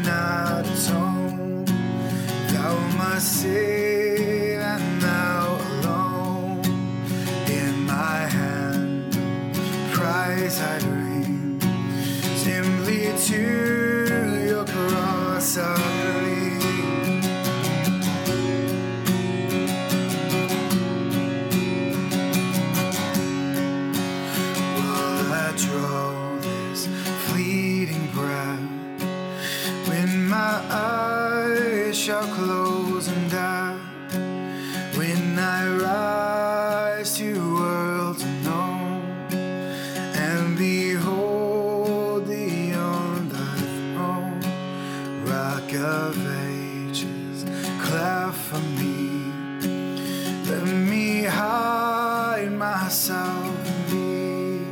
not atone. Thou must save, and thou alone. In my hand, prize I bring, simply to your cross I cling. While I draw this fleeting breath, when my eyes shall close and die, when I rise to worlds unknown, and behold thee on thy throne, rock of ages, cleft for me, let me hide myself in thee.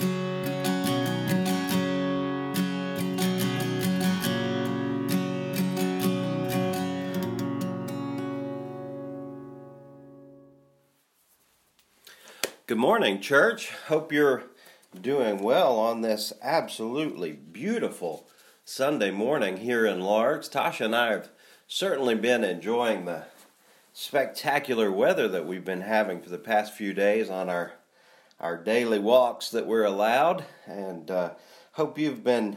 Good morning, church. Hope you're doing well on this absolutely beautiful Sunday morning here in Largs. Tasha and I have certainly been enjoying the spectacular weather that we've been having for the past few days on our daily walks that we're allowed, and hope you've been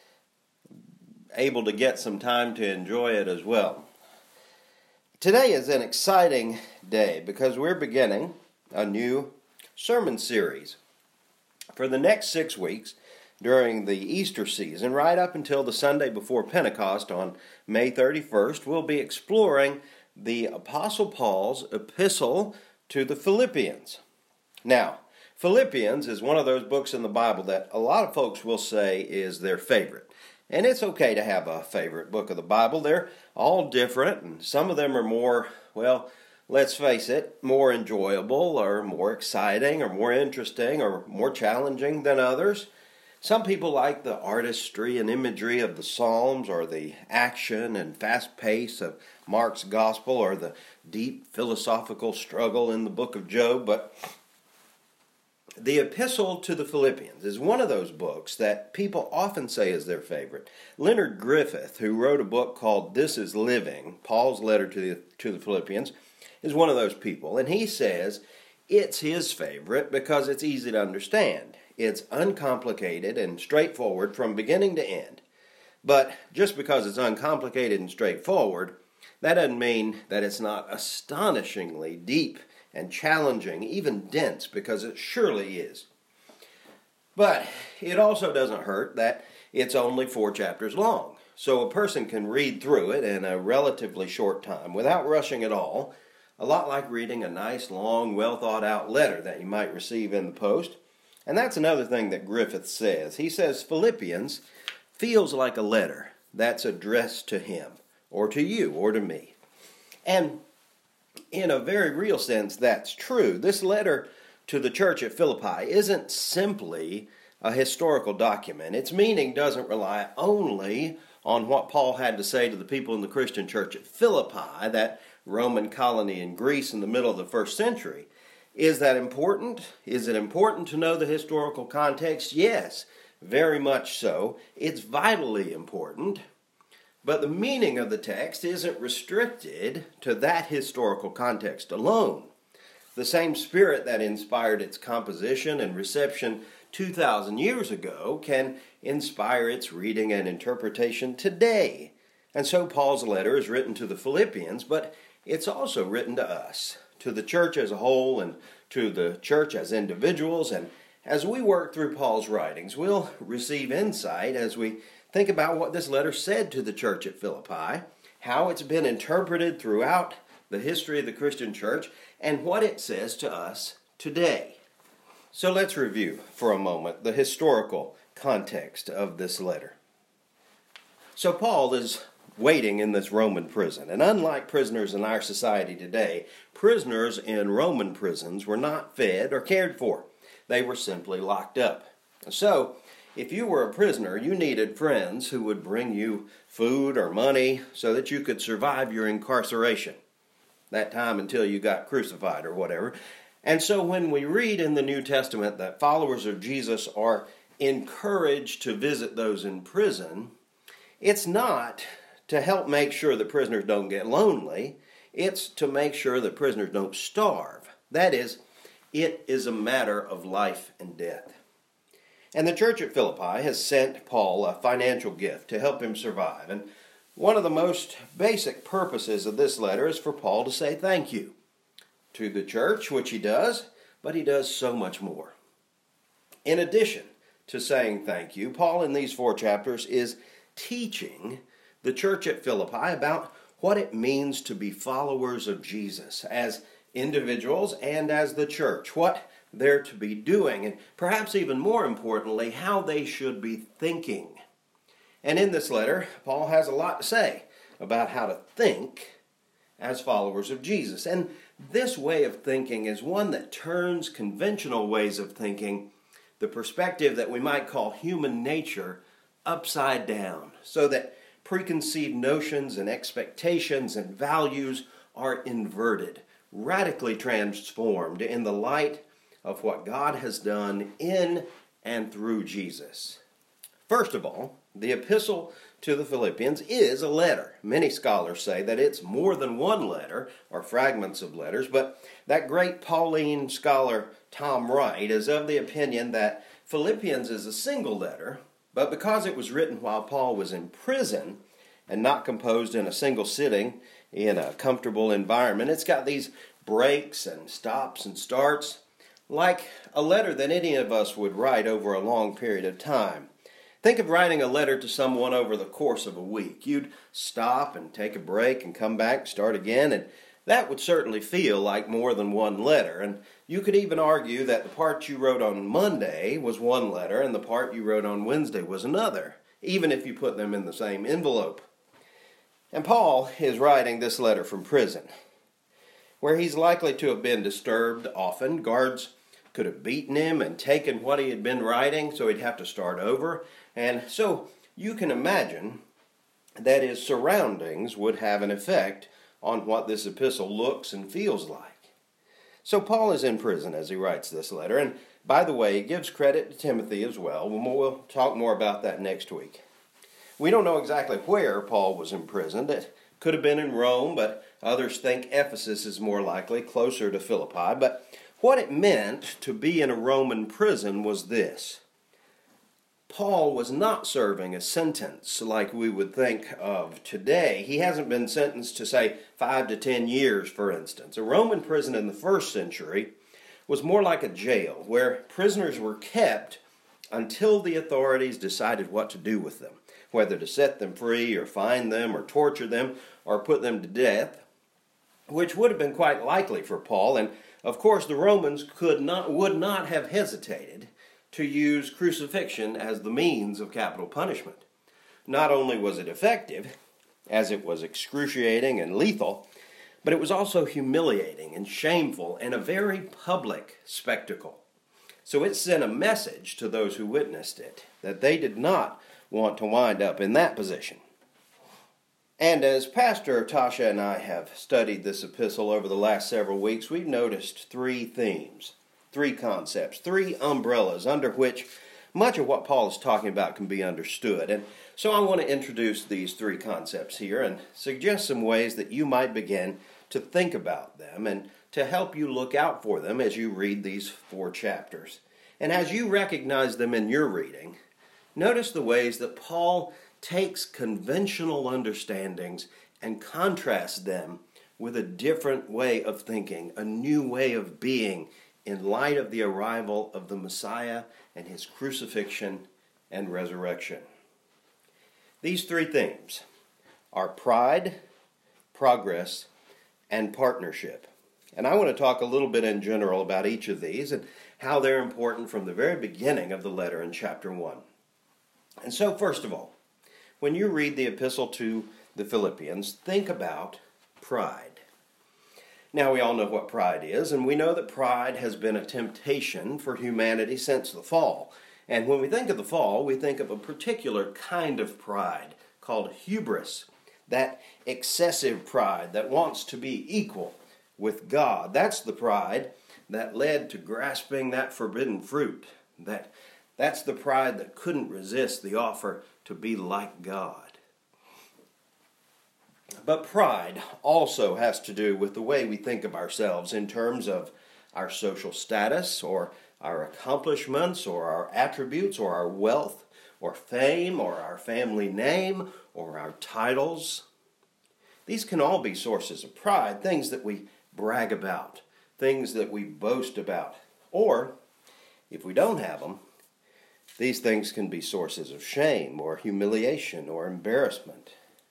able to get some time to enjoy it as well. Today is an exciting day because we're beginning a new sermon series for the next 6 weeks during the Easter season, right up until the Sunday before Pentecost on May 31st. We'll be exploring the Apostle Paul's epistle to the Philippians. Now, Philippians is one of those books in the Bible that a lot of folks will say is their favorite. And it's okay to have a favorite book of the Bible. They're all different, and some of them are more, well, let's face it, more enjoyable or more exciting or more interesting or more challenging than others. Some people like the artistry and imagery of the Psalms, or the action and fast pace of Mark's Gospel, or the deep philosophical struggle in the book of Job. But the Epistle to the Philippians is one of those books that people often say is their favorite. Leonard Griffith, who wrote a book called This is Living, Paul's letter to the Philippians, is one of those people, and he says it's his favorite because it's easy to understand. It's uncomplicated and straightforward from beginning to end. But just because it's uncomplicated and straightforward, that doesn't mean that it's not astonishingly deep and challenging, even dense, because it surely is. But it also doesn't hurt that it's only 4 chapters long, so a person can read through it in a relatively short time without rushing at all. A lot like reading a nice, long, well-thought-out letter that you might receive in the post. And that's another thing that Griffith says. He says Philippians feels like a letter that's addressed to him, or to you, or to me. And in a very real sense, that's true. This letter to the church at Philippi isn't simply a historical document. Its meaning doesn't rely only on what Paul had to say to the people in the Christian church at Philippi, that Roman colony in Greece in the middle of the first century. Is that important? Is it important to know the historical context? Yes, very much so. It's vitally important. But the meaning of the text isn't restricted to that historical context alone. The same spirit that inspired its composition and reception 2,000 years ago can inspire its reading and interpretation today. And so Paul's letter is written to the Philippians, but it's also written to us, to the church as a whole and to the church as individuals. And as we work through Paul's writings, we'll receive insight as we think about what this letter said to the church at Philippi, how it's been interpreted throughout the history of the Christian church, and what it says to us today. So let's review for a moment the historical context of this letter. So Paul is waiting in this Roman prison. And unlike prisoners in our society today, prisoners in Roman prisons were not fed or cared for. They were simply locked up. So, if you were a prisoner, you needed friends who would bring you food or money so that you could survive your incarceration. That time until you got crucified or whatever. And so when we read in the New Testament that followers of Jesus are encouraged to visit those in prison, it's not to help make sure that prisoners don't get lonely. It's to make sure that prisoners don't starve. That is, it is a matter of life and death. And the church at Philippi has sent Paul a financial gift to help him survive. And one of the most basic purposes of this letter is for Paul to say thank you to the church, which he does, but he does so much more. In addition to saying thank you, Paul in these 4 chapters is teaching the church at Philippi about what it means to be followers of Jesus as individuals and as the church, what they're to be doing, and perhaps even more importantly, how they should be thinking. And in this letter, Paul has a lot to say about how to think as followers of Jesus. And this way of thinking is one that turns conventional ways of thinking, the perspective that we might call human nature, upside down, so that preconceived notions and expectations and values are inverted, radically transformed in the light of what God has done in and through Jesus. First of all, the epistle to the Philippians is a letter. Many scholars say that it's more than one letter, or fragments of letters, but that great Pauline scholar Tom Wright is of the opinion that Philippians is a single letter, but because it was written while Paul was in prison and not composed in a single sitting in a comfortable environment, it's got these breaks and stops and starts, like a letter that any of us would write over a long period of time. Think of writing a letter to someone over the course of a week. You'd stop and take a break and come back, start again, and that would certainly feel like more than one letter. And you could even argue that the part you wrote on Monday was one letter and the part you wrote on Wednesday was another, even if you put them in the same envelope. And Paul is writing this letter from prison, where he's likely to have been disturbed often. Guards could have beaten him and taken what he had been writing, so he'd have to start over. And so you can imagine that his surroundings would have an effect on what this epistle looks and feels like. So Paul is in prison as he writes this letter, and by the way, he gives credit to Timothy as well. We'll talk more about that next week. We don't know exactly where Paul was imprisoned. It could have been in Rome, but others think Ephesus is more likely, closer to Philippi. But what it meant to be in a Roman prison was this. Paul was not serving a sentence like we would think of today. He hasn't been sentenced to, say, 5 to 10 years, for instance. A Roman prison in the first century was more like a jail, where prisoners were kept until the authorities decided what to do with them, whether to set them free or fine them or torture them or put them to death, which would have been quite likely for Paul. And of course, the Romans would not have hesitated to use crucifixion as the means of capital punishment. Not only was it effective, as it was excruciating and lethal, but it was also humiliating and shameful and a very public spectacle. So it sent a message to those who witnessed it that they did not want to wind up in that position. And as Pastor Tasha and I have studied this epistle over the last several weeks, we've noticed 3 themes, 3 concepts, 3 umbrellas under which much of what Paul is talking about can be understood. And so I want to introduce these 3 concepts here and suggest some ways that you might begin to think about them and to help you look out for them as you read these 4 chapters. And as you recognize them in your reading, notice the ways that Paul takes conventional understandings and contrasts them with a different way of thinking, a new way of being in light of the arrival of the Messiah and his crucifixion and resurrection. These 3 themes are pride, progress, and partnership. And I want to talk a little bit in general about each of these and how they're important from the very beginning of the letter in chapter 1. And so, first of all, when you read the epistle to the Philippians, think about pride. Now, we all know what pride is, and we know that pride has been a temptation for humanity since the fall. And when we think of the fall, we think of a particular kind of pride called hubris, that excessive pride that wants to be equal with God. That's the pride that led to grasping that forbidden fruit. That's the pride that couldn't resist the offer to be like God. But pride also has to do with the way we think of ourselves in terms of our social status or our accomplishments or our attributes or our wealth or fame or our family name or our titles. These can all be sources of pride, things that we brag about, things that we boast about. Or, if we don't have them, these things can be sources of shame or humiliation or embarrassment.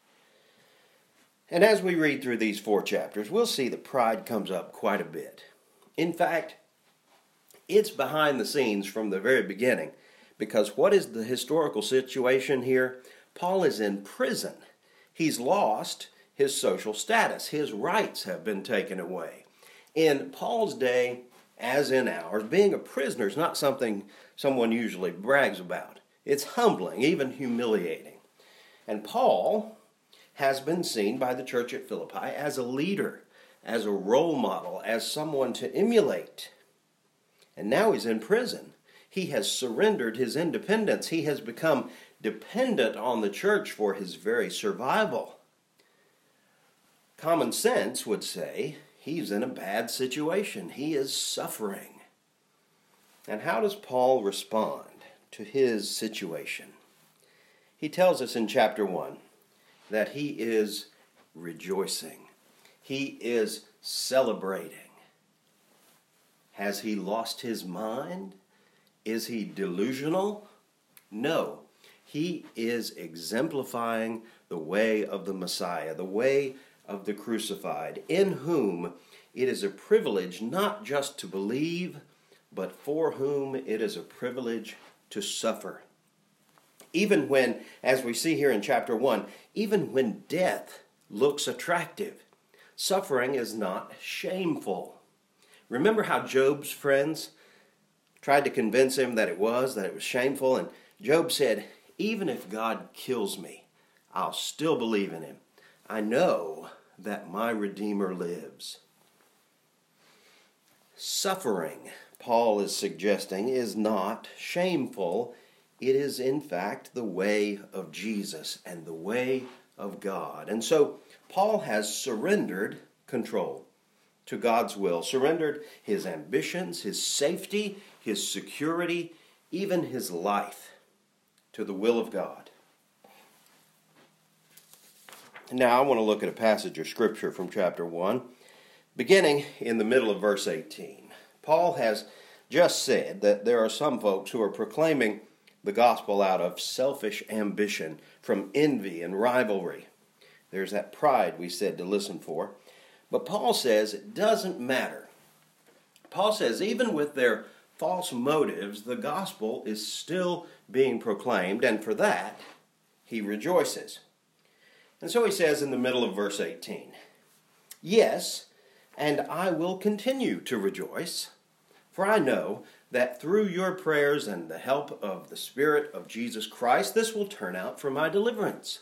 And as we read through these 4 chapters, we'll see that pride comes up quite a bit. In fact, it's behind the scenes from the very beginning, because what is the historical situation here? Paul is in prison. He's lost his social status. His rights have been taken away. In Paul's day, as in ours, being a prisoner is not something someone usually brags about. It's humbling, even humiliating. And Paul has been seen by the church at Philippi as a leader, as a role model, as someone to emulate. And now he's in prison. He has surrendered his independence. He has become dependent on the church for his very survival. Common sense would say he's in a bad situation. He is suffering. And how does Paul respond to his situation? He tells us in chapter 1 that he is rejoicing. He is celebrating. Has he lost his mind? Is he delusional? No. He is exemplifying the way of the Messiah, the way of the crucified, in whom it is a privilege not just to believe, but for whom it is a privilege to suffer. Even when, as we see here in chapter 1, even when death looks attractive, suffering is not shameful. Remember how Job's friends tried to convince him that it was shameful, and Job said, even if God kills me, I'll still believe in him. I know that my Redeemer lives. Suffering, Paul is suggesting, is not shameful. It is, in fact, the way of Jesus and the way of God. And so Paul has surrendered control to God's will, surrendered his ambitions, his safety, his security, even his life to the will of God. Now I want to look at a passage of Scripture from chapter 1, beginning in the middle of verse 18. Paul has just said that there are some folks who are proclaiming the gospel out of selfish ambition, from envy and rivalry. There's that pride we said to listen for. But Paul says it doesn't matter. Paul says even with their false motives, the gospel is still being proclaimed, and for that he rejoices. And so he says in the middle of verse 18, yes, and I will continue to rejoice, for I know that through your prayers and the help of the Spirit of Jesus Christ, this will turn out for my deliverance.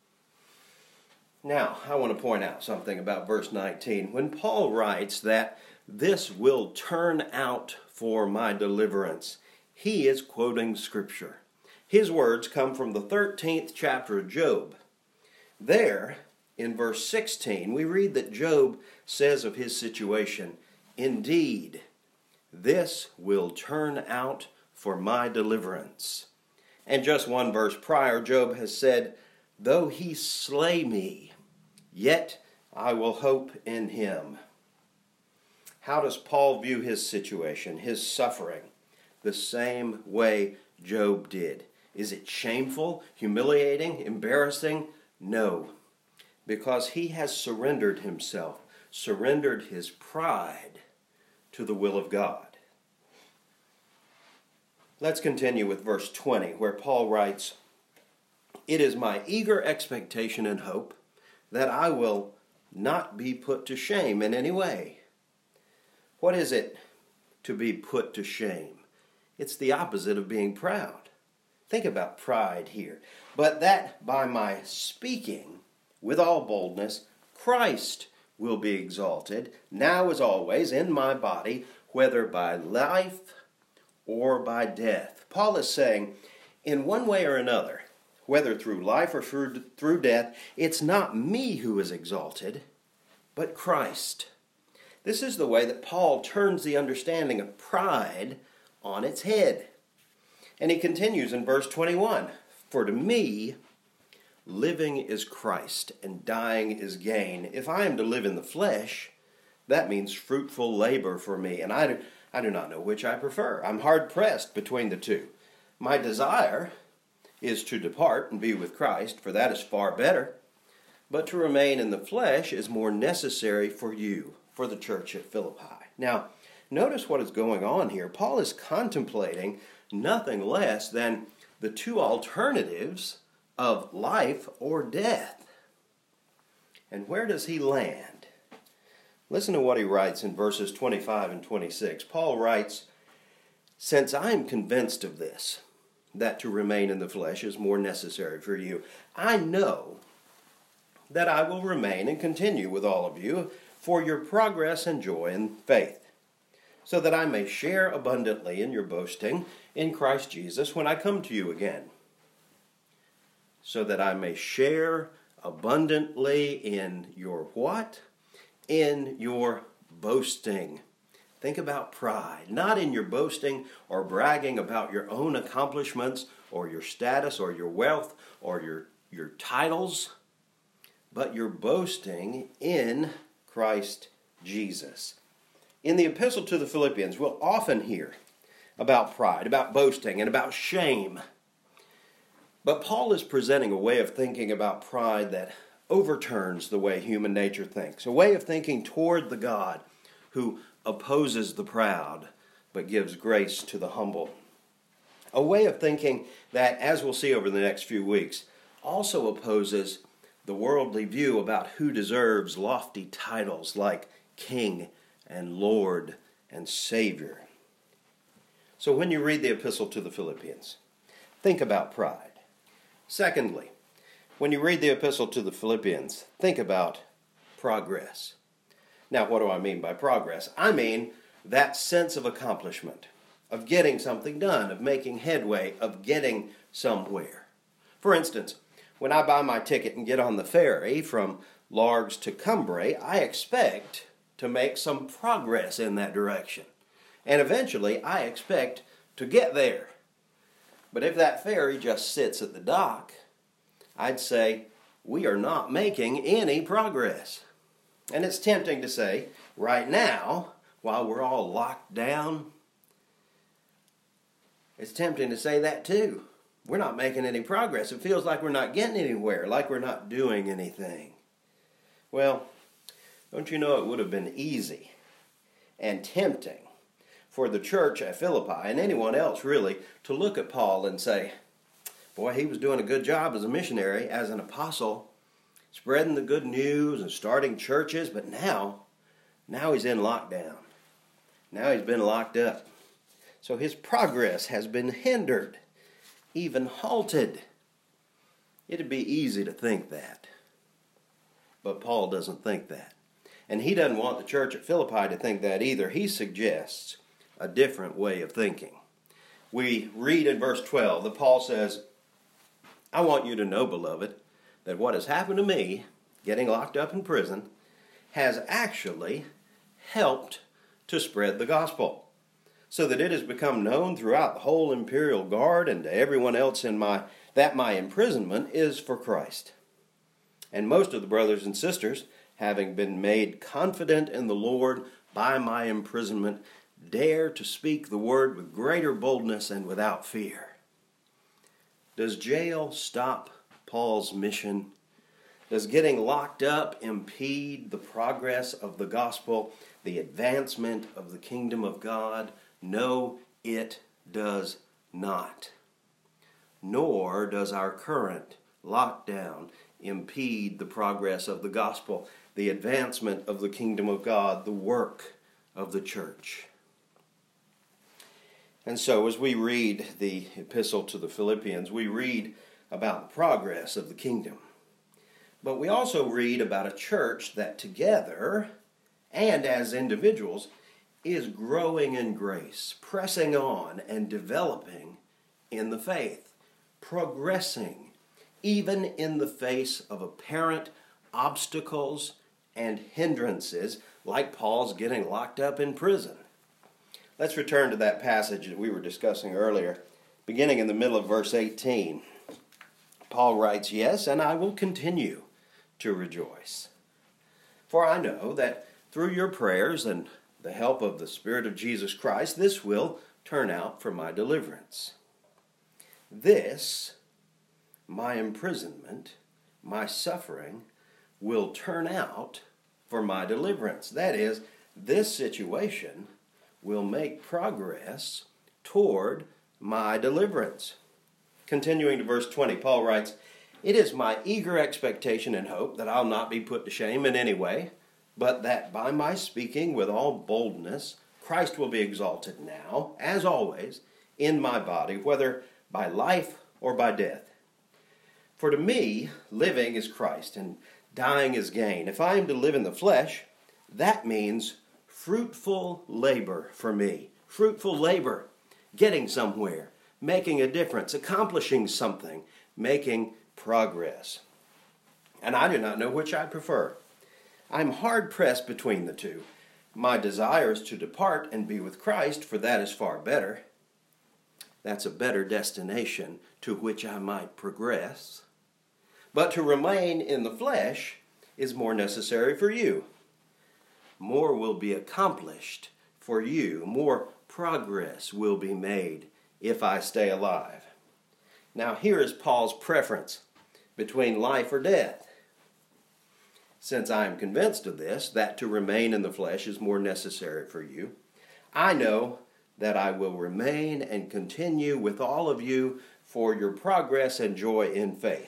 Now, I want to point out something about verse 19. When Paul writes that this will turn out for my deliverance, he is quoting Scripture. His words come from the 13th chapter of Job. There, in verse 16, we read that Job says of his situation, indeed, this will turn out for my deliverance. And just one verse prior, Job has said, though he slay me, yet I will hope in him. How does Paul view his situation, his suffering? The same way Job did. Is it shameful, humiliating, embarrassing? No, because he has surrendered himself, surrendered his pride to the will of God. Let's continue with verse 20, where Paul writes, it is my eager expectation and hope that I will not be put to shame in any way. What is it to be put to shame? It's the opposite of being proud. Think about pride here. But that by my speaking with all boldness, Christ will be exalted, now as always, in my body, whether by life or by death. Paul is saying, in one way or another, whether through life or through death, it's not me who is exalted, but Christ. This is the way that Paul turns the understanding of pride on its head. And he continues in verse 21, "For to me, living is Christ, and dying is gain. If I am to live in the flesh, that means fruitful labor for me, and I do not know which I prefer. I'm hard-pressed between the two. My desire is to depart and be with Christ, for that is far better. But to remain in the flesh is more necessary for you," for the church at Philippi. Now, notice what is going on here. Paul is contemplating nothing less than the two alternatives of life or death. And where does he land? Listen to what he writes in verses 25 and 26. Paul writes, "Since I am convinced of this, that to remain in the flesh is more necessary for you, I know that I will remain and continue with all of you for your progress and joy in faith, so that I may share abundantly in your boasting in Christ Jesus when I come to you again." So that I may share abundantly in your what? In your boasting. Think about pride. Not in your boasting or bragging about your own accomplishments or your status or your wealth or your titles, but you're boasting in Christ Jesus. In the epistle to the Philippians, we'll often hear about pride, about boasting, and about shame. But Paul is presenting a way of thinking about pride that overturns the way human nature thinks, a way of thinking toward the God who opposes the proud but gives grace to the humble. A way of thinking that, as we'll see over the next few weeks, also opposes the worldly view about who deserves lofty titles like King and Lord and Savior. So when you read the epistle to the Philippians, think about pride. Secondly, when you read the epistle to the Philippians, think about progress. Now, what do I mean by progress? I mean that sense of accomplishment, of getting something done, of making headway, of getting somewhere. For instance, when I buy my ticket and get on the ferry from Largs to Cumbrae, I expect to make some progress in that direction. And eventually, I expect to get there. But if that ferry just sits at the dock, I'd say we are not making any progress. And it's tempting to say, right now, while we're all locked down, it's tempting to say that too. We're not making any progress. It feels like we're not getting anywhere, like we're not doing anything. Well, don't you know it would have been easy and tempting for the church at Philippi, and anyone else really, to look at Paul and say, boy, he was doing a good job as a missionary, as an apostle, spreading the good news and starting churches, but now he's in lockdown. Now he's been locked up. So his progress has been hindered, even halted. It'd be easy to think that. But Paul doesn't think that. And he doesn't want the church at Philippi to think that either. He suggests a different way of thinking. We read in verse 12 that Paul says, "I want you to know, beloved, that what has happened to me, getting locked up in prison, has actually helped to spread the gospel, so that it has become known throughout the whole imperial guard and to everyone else that my imprisonment is for Christ. And most of the brothers and sisters, having been made confident in the Lord by my imprisonment, dare to speak the word with greater boldness and without fear." Does jail stop Paul's mission? Does getting locked up impede the progress of the gospel, the advancement of the kingdom of God? No, it does not. Nor does our current lockdown impede the progress of the gospel, the advancement of the kingdom of God, the work of the church. And so as we read the epistle to the Philippians, we read about the progress of the kingdom. But we also read about a church that together and as individuals is growing in grace, pressing on and developing in the faith, progressing even in the face of apparent obstacles and hindrances, like Paul's getting locked up in prison. Let's return to that passage that we were discussing earlier, beginning in the middle of verse 18. Paul writes, "Yes, and I will continue to rejoice. For I know that through your prayers and the help of the Spirit of Jesus Christ, this will turn out for my deliverance. This, my imprisonment, my suffering, will turn out for my deliverance." That is, this situation will make progress toward my deliverance. Continuing to verse 20, Paul writes, "It is my eager expectation and hope that I'll not be put to shame in any way, but that by my speaking with all boldness, Christ will be exalted now, as always, in my body, whether by life or by death. For to me, living is Christ, and dying is gain. If I am to live in the flesh, that means fruitful labor for me. Fruitful labor, getting somewhere, making a difference, accomplishing something, making progress. And I do not know which I prefer. I'm hard-pressed between the two. My desire is to depart and be with Christ, for that is far better. That's a better destination to which I might progress. But to remain in the flesh is more necessary for you. More will be accomplished for you. More progress will be made if I stay alive. Now here is Paul's preference between life or death. Since I am convinced of this, that to remain in the flesh is more necessary for you, I know that I will remain and continue with all of you for your progress and joy in faith.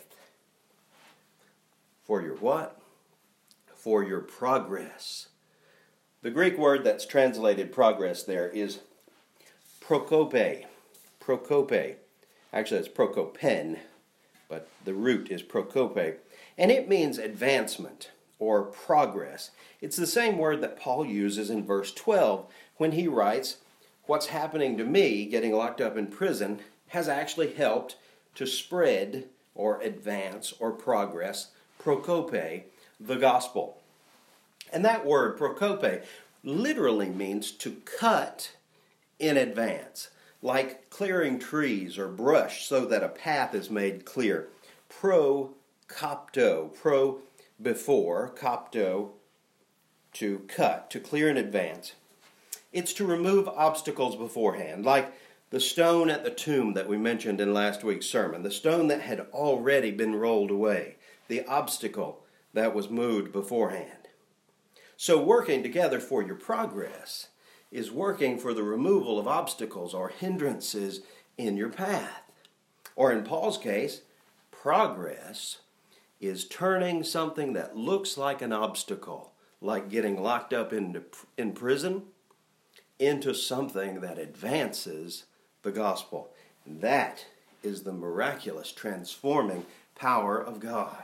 For your what? For your progress. The Greek word that's translated progress there is prokope. Prokope. Actually, it's prokopen, but the root is prokope. And it means advancement or progress. It's the same word that Paul uses in verse 12 when he writes, "What's happening to me, getting locked up in prison, has actually helped to spread or advance or progress, prokope, the gospel." And that word, prokope, literally means to cut in advance, like clearing trees or brush so that a path is made clear. Pro-kopto, pro before, kopto, to cut, to clear in advance. It's to remove obstacles beforehand, like the stone at the tomb that we mentioned in last week's sermon, the stone that had already been rolled away, the obstacle that was moved beforehand. So working together for your progress is working for the removal of obstacles or hindrances in your path. Or in Paul's case, progress is turning something that looks like an obstacle, like getting locked up in prison, into something that advances the gospel. That is the miraculous transforming power of God.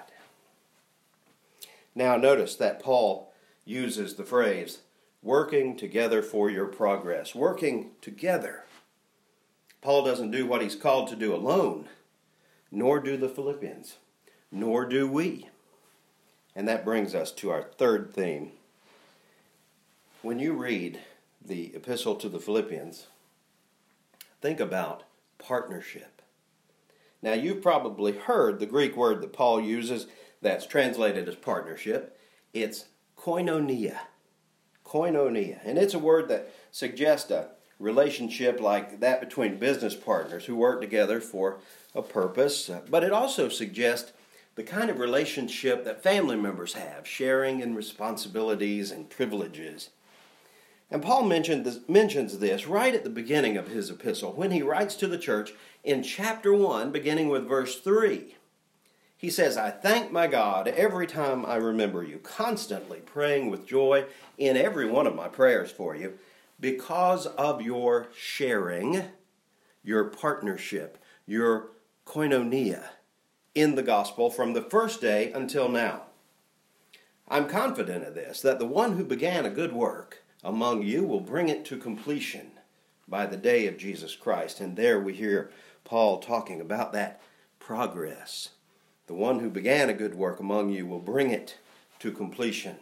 Now notice that Paul uses the phrase, working together for your progress. Working together. Paul doesn't do what he's called to do alone, nor do the Philippians, nor do we. And that brings us to our third theme. When you read the epistle to the Philippians, think about partnership. Now, you've probably heard the Greek word that Paul uses that's translated as partnership. It's koinonia. Koinonia. And it's a word that suggests a relationship like that between business partners who work together for a purpose. But it also suggests the kind of relationship that family members have, sharing in responsibilities and privileges. And Paul mentions this right at the beginning of his epistle when he writes to the church in chapter 1, beginning with verse 3. He says, "I thank my God every time I remember you, constantly praying with joy in every one of my prayers for you, because of your sharing, your partnership, your koinonia in the gospel from the first day until now. I'm confident of this, that the one who began a good work among you will bring it to completion by the day of Jesus Christ." And there we hear Paul talking about that progress the one who began a good work among you will bring it to completion.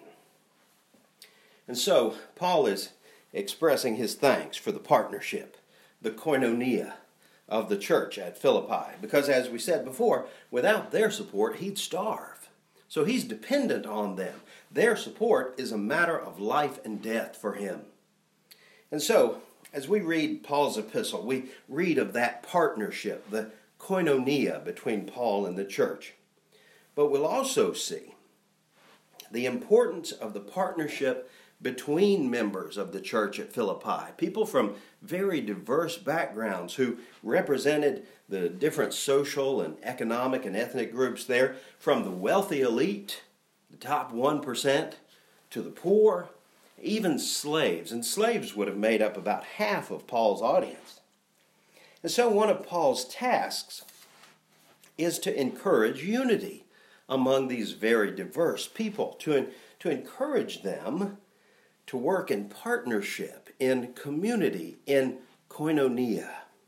And so, Paul is expressing his thanks for the partnership, the koinonia of the church at Philippi. Because as we said before, without their support, he'd starve. So he's dependent on them. Their support is a matter of life and death for him. And so, as we read Paul's epistle, we read of that partnership, the koinonia between Paul and the church. But we'll also see the importance of the partnership between members of the church at Philippi, people from very diverse backgrounds who represented the different social and economic and ethnic groups there, from the wealthy elite, the top 1%, to the poor, even slaves. And slaves would have made up about half of Paul's audience. And so one of Paul's tasks is to encourage unity among these very diverse people, to encourage them to work in partnership, in community, in koinonia.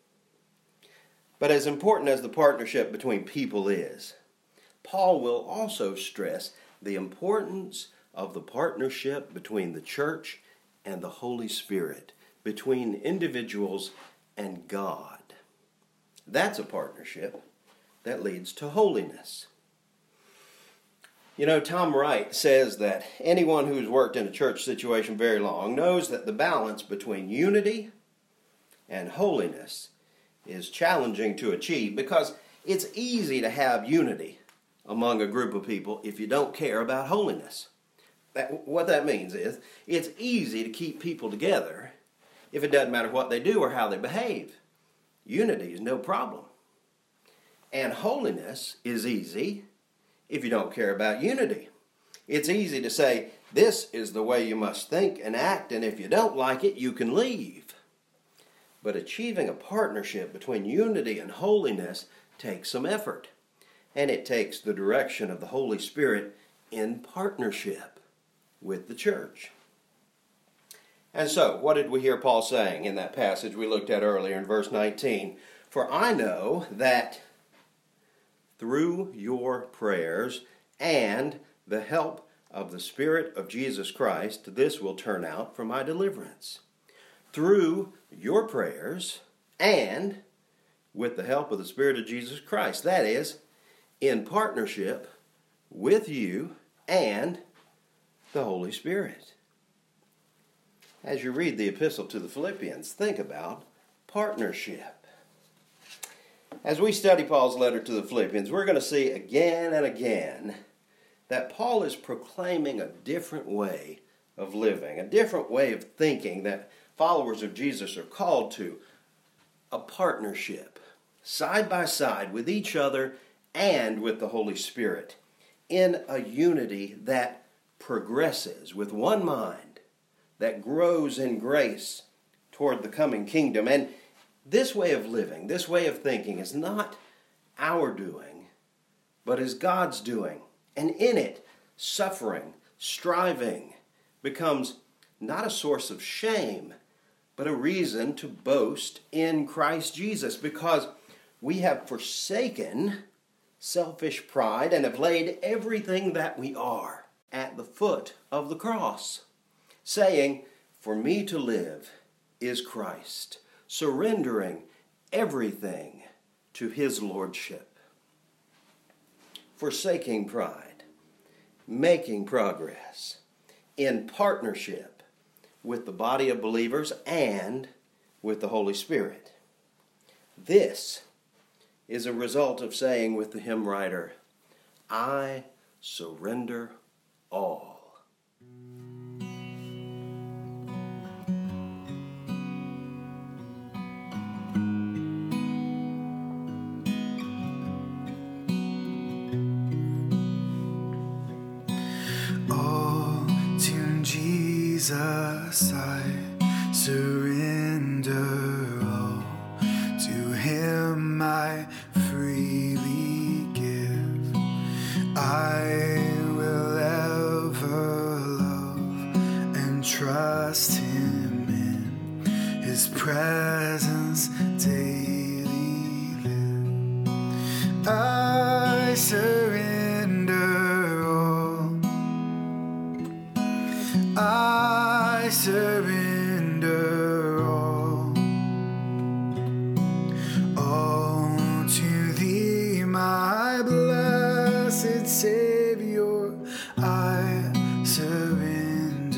But as important as the partnership between people is, Paul will also stress the importance of the partnership between the church and the Holy Spirit, between individuals and God. That's a partnership that leads to holiness. You know, Tom Wright says that anyone who's worked in a church situation very long knows that the balance between unity and holiness is challenging to achieve, because it's easy to have unity among a group of people if you don't care about holiness. What that means is it's easy to keep people together if it doesn't matter what they do or how they behave. Unity is no problem. And holiness is easy if you don't care about unity. It's easy to say, this is the way you must think and act, and if you don't like it, you can leave. But achieving a partnership between unity and holiness takes some effort, and it takes the direction of the Holy Spirit in partnership with the church. And so, what did we hear Paul saying in that passage we looked at earlier in verse 19? For I know that through your prayers and the help of the Spirit of Jesus Christ, this will turn out for my deliverance. Through your prayers and with the help of the Spirit of Jesus Christ. That is, in partnership with you and the Holy Spirit. As you read the epistle to the Philippians, think about partnership. As we study Paul's letter to the Philippians, we're going to see again and again that Paul is proclaiming a different way of living, a different way of thinking that followers of Jesus are called to, a partnership, side by side with each other and with the Holy Spirit, in a unity that progresses with one mind, that grows in grace toward the coming kingdom. And this way of living, this way of thinking is not our doing, but is God's doing. And in it, suffering, striving, becomes not a source of shame, but a reason to boast in Christ Jesus, because we have forsaken selfish pride and have laid everything that we are at the foot of the cross, saying, for me to live is Christ, surrendering everything to His Lordship. Forsaking pride, making progress in partnership with the body of believers and with the Holy Spirit. This is a result of saying with the hymn writer, I surrender all. All to Jesus I surrender, all to Him I freely give. I will ever love and trust Him, in His presence daily live. I surrender surrender all to thee, my blessed Savior. I surrender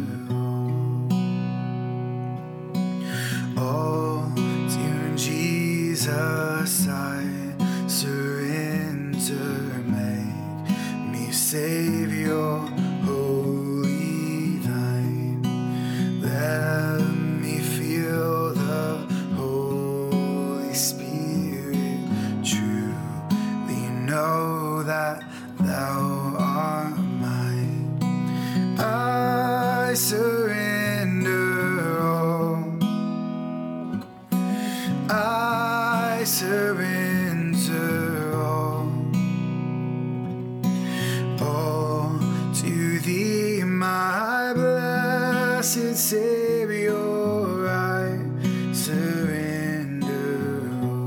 all to Jesus. I surrender. Make me Savior, wholly thine. Let me feel the Holy Spirit. Truly know that thou art mine. I surrender all. I surrender all to thee, my blessed Savior. I surrender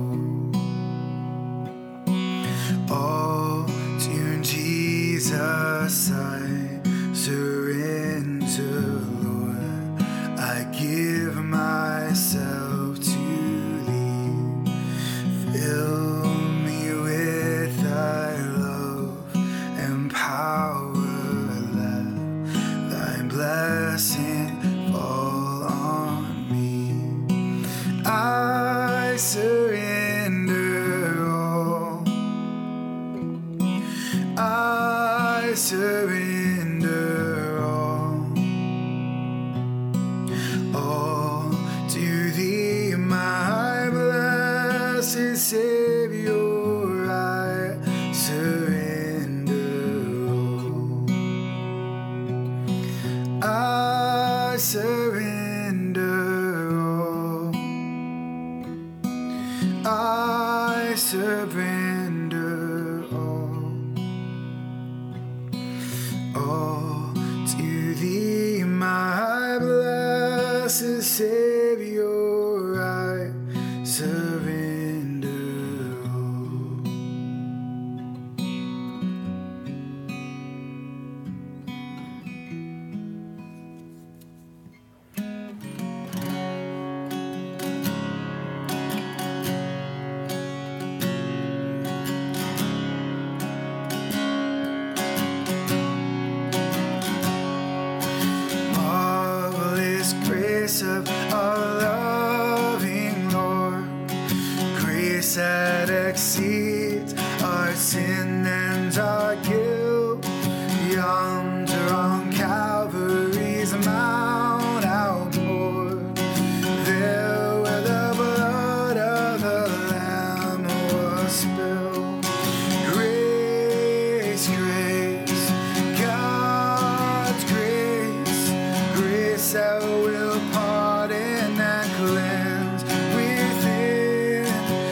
all to Jesus. I surrender, Lord. I give myself to thee. Fill me with thy love and power. Let thy blessing fall on me. I surrender all. I surrender all to thee, my blessed Savior. I surrender all. I surrender all. I surrender all to thee, my blessed Savior. I surrender all. Marvelous grace of our loving Lord, grace that exceeds our sin and our guilt. Yonder on Calvary's mount outpoured, there where the blood of the Lamb was spilled. Grace, grace, God's grace, grace that will pardon and cleanse within.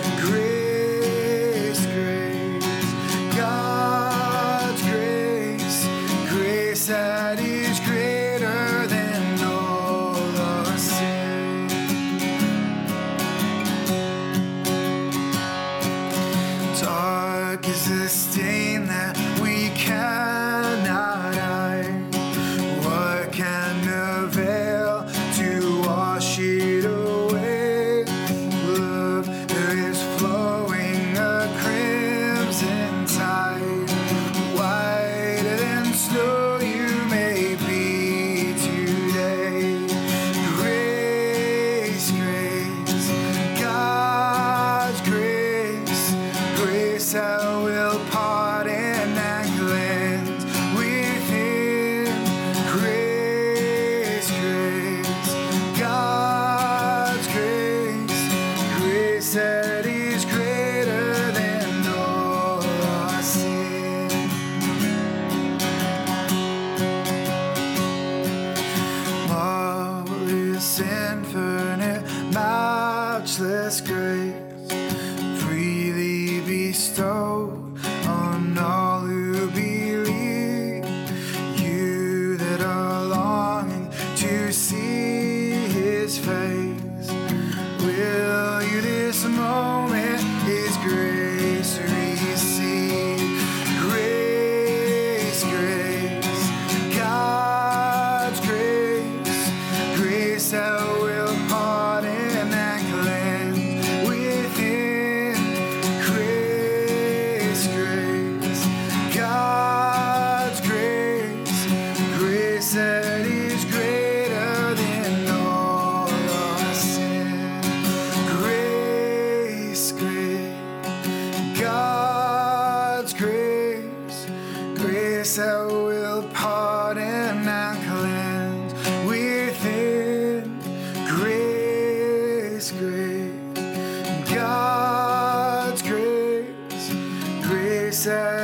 Grace, grace, God's grace, grace that is greater than all our sin. Dark is the stain that we cannot hide. What can avail to wash it away? Love is flowing a crimson tide. Whiter than snow you may be, grace that will pardon and cleanse within. Grace, grace, God's grace, grace that